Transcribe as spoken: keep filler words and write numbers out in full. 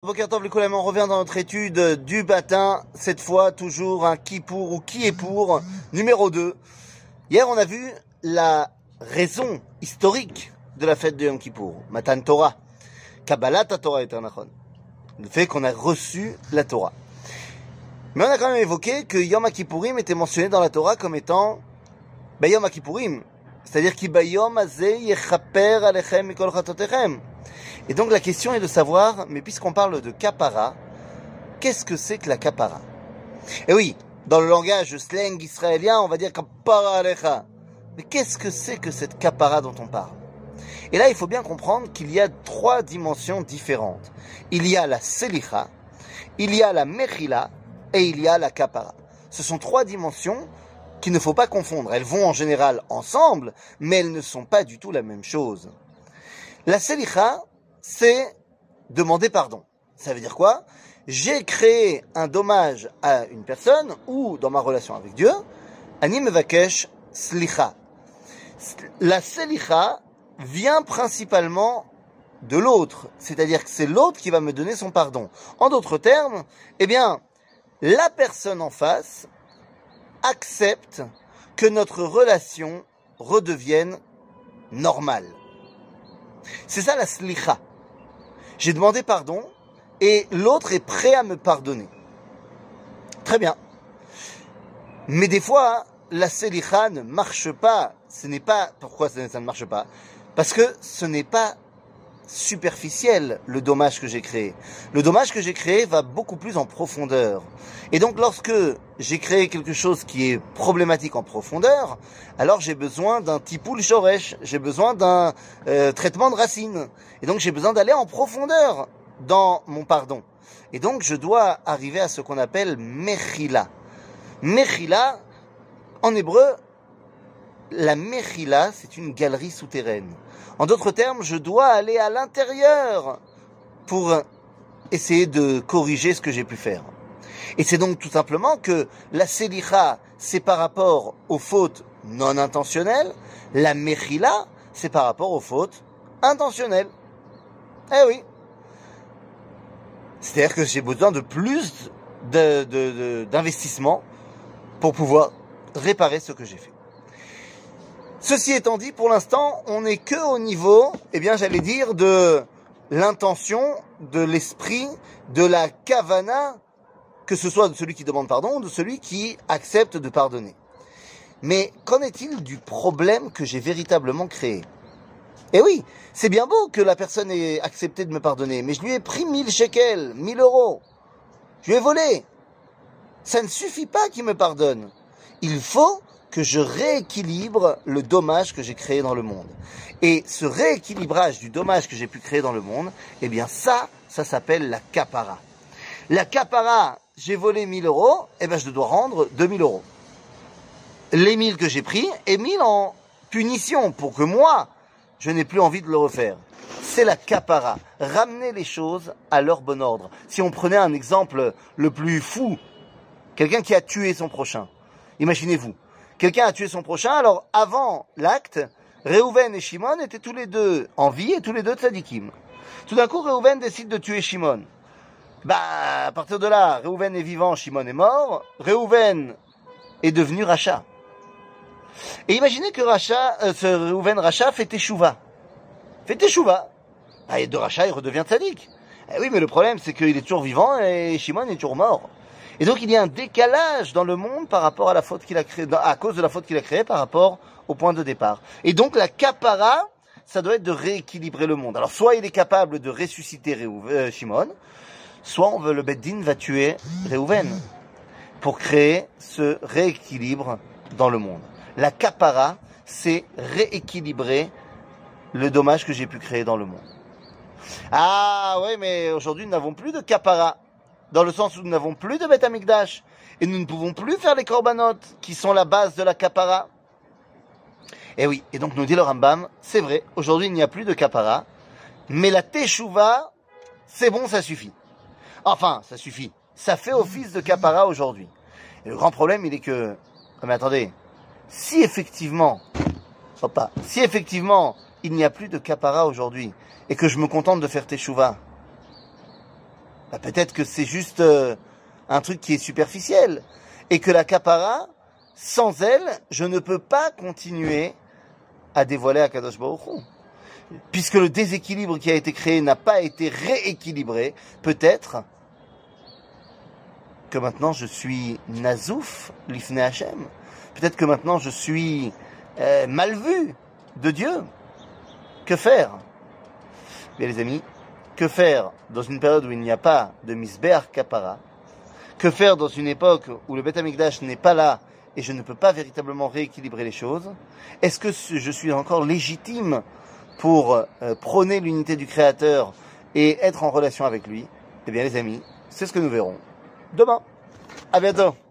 Boker Tov, les collègues, on revient dans notre étude du matin, cette fois toujours un qui pour ou qui est pour, numéro deux. Hier, on a vu la raison historique de la fête de Yom Kippour, Matan Torah, Kabbalat Torah et Tanachon, le fait qu'on a reçu la Torah. Mais on a quand même évoqué que Yom Kippourim était mentionné dans la Torah comme étant bah, Yom Kippourim, c'est-à-dire ki bayom hazeh yechaper alechem mikol chatotechem. Et donc la question est de savoir, mais puisqu'on parle de kapara, qu'est-ce que c'est que la kapara? Et oui, dans le langage slang israélien, on va dire kapara alecha. Mais qu'est-ce que c'est que cette kapara dont on parle? Et là, il faut bien comprendre qu'il y a trois dimensions différentes. Il y a la selicha, il y a la mechila et il y a la kapara. Ce sont trois dimensions qu'il ne faut pas confondre. Elles vont en général ensemble, mais elles ne sont pas du tout la même chose. La selicha, c'est demander pardon. Ça veut dire quoi? J'ai créé un dommage à une personne ou dans ma relation avec Dieu. Ani mevakesh slicha. La selicha vient principalement de l'autre, c'est-à-dire que c'est l'autre qui va me donner son pardon. En d'autres termes, eh bien, la personne en face accepte que notre relation redevienne normale. C'est ça la slicha. J'ai demandé pardon et l'autre est prêt à me pardonner. Très bien. Mais des fois, la slicha ne marche pas. Ce n'est pas... Pourquoi ça ne marche pas? Parce que ce n'est pas superficiel, le dommage que j'ai créé. Le dommage que j'ai créé va beaucoup plus en profondeur. Et donc, lorsque j'ai créé quelque chose qui est problématique en profondeur, alors j'ai besoin d'un tipoul shoresh, j'ai besoin d'un euh, traitement de racine. Et donc, j'ai besoin d'aller en profondeur dans mon pardon. Et donc, je dois arriver à ce qu'on appelle mechila. Mechila, en hébreu, la mechila, c'est une galerie souterraine. En d'autres termes, je dois aller à l'intérieur pour essayer de corriger ce que j'ai pu faire. Et c'est donc tout simplement que la selicha, c'est par rapport aux fautes non intentionnelles. La mechila, c'est par rapport aux fautes intentionnelles. Eh oui. C'est-à-dire que j'ai besoin de plus de, de, de, d'investissement pour pouvoir réparer ce que j'ai fait. Ceci étant dit, pour l'instant, on n'est que au niveau, eh bien, j'allais dire, de l'intention, de l'esprit, de la kavana, que ce soit de celui qui demande pardon ou de celui qui accepte de pardonner. Mais qu'en est-il du problème que j'ai véritablement créé? Eh oui, c'est bien beau que la personne ait accepté de me pardonner, mais je lui ai pris mille shekels, mille euros. Je lui ai volé. Ça ne suffit pas qu'il me pardonne. Il faut que je rééquilibre le dommage que j'ai créé dans le monde. Et ce rééquilibrage du dommage que j'ai pu créer dans le monde, eh bien ça, ça s'appelle la kapara. La kapara, j'ai volé mille euros, eh bien je dois rendre deux mille euros. Les mille que j'ai pris, et mille en punition pour que moi, je n'ai plus envie de le refaire. C'est la kapara. Ramener les choses à leur bon ordre. Si on prenait un exemple le plus fou, quelqu'un qui a tué son prochain. Imaginez-vous. Quelqu'un a tué son prochain, alors avant l'acte, Réhouven et Shimon étaient tous les deux en vie et tous les deux tzadikim. Tout d'un coup, Réhouven décide de tuer Shimon. Bah, à partir de là, Réhouven est vivant, Shimon est mort. Réhouven est devenu Racha. Et imaginez que Racha, euh, ce Réhouven Racha fait teshuva. Fait teshuva. Ah, et de Racha, il redevient tzadik. Eh oui, mais le problème, c'est qu'il est toujours vivant et Shimon est toujours mort. Et donc, il y a un décalage dans le monde par rapport à la faute qu'il a créée, à cause de la faute qu'il a créée par rapport au point de départ. Et donc, la kapara, ça doit être de rééquilibrer le monde. Alors, soit il est capable de ressusciter Réhouven, euh, Shimon, soit on veut, le Beddin va tuer Réhouven pour créer ce rééquilibre dans le monde. La kapara, c'est rééquilibrer le dommage que j'ai pu créer dans le monde. Ah, ouais, mais aujourd'hui, nous n'avons plus de kapara. Dans le sens où nous n'avons plus de Beth Amikdash. Et nous ne pouvons plus faire les korbanot, qui sont la base de la kapara. Et oui, et donc nous dit le Rambam, c'est vrai, aujourd'hui il n'y a plus de kapara, mais la teshuva, c'est bon, ça suffit. Enfin, ça suffit. Ça fait office de kapara aujourd'hui. Et le grand problème, il est que, mais attendez, si effectivement, hop, si effectivement, il n'y a plus de kapara aujourd'hui, et que je me contente de faire teshuva, bah, peut-être que c'est juste euh, un truc qui est superficiel. Et que la kapara, sans elle, je ne peux pas continuer à dévoiler Akadosh Baruch Hu. Puisque le déséquilibre qui a été créé n'a pas été rééquilibré, peut-être que maintenant je suis nazouf l'ifne Hashem. Peut-être que maintenant je suis euh, mal vu de Dieu. Que faire? Bien les amis, que faire dans une période où il n'y a pas de misbeach kapara? Que faire dans une époque où le Beth Amikdash n'est pas là et je ne peux pas véritablement rééquilibrer les choses? Est-ce que je suis encore légitime pour euh, prôner l'unité du Créateur et être en relation avec lui? Eh bien les amis, c'est ce que nous verrons demain. À bientôt.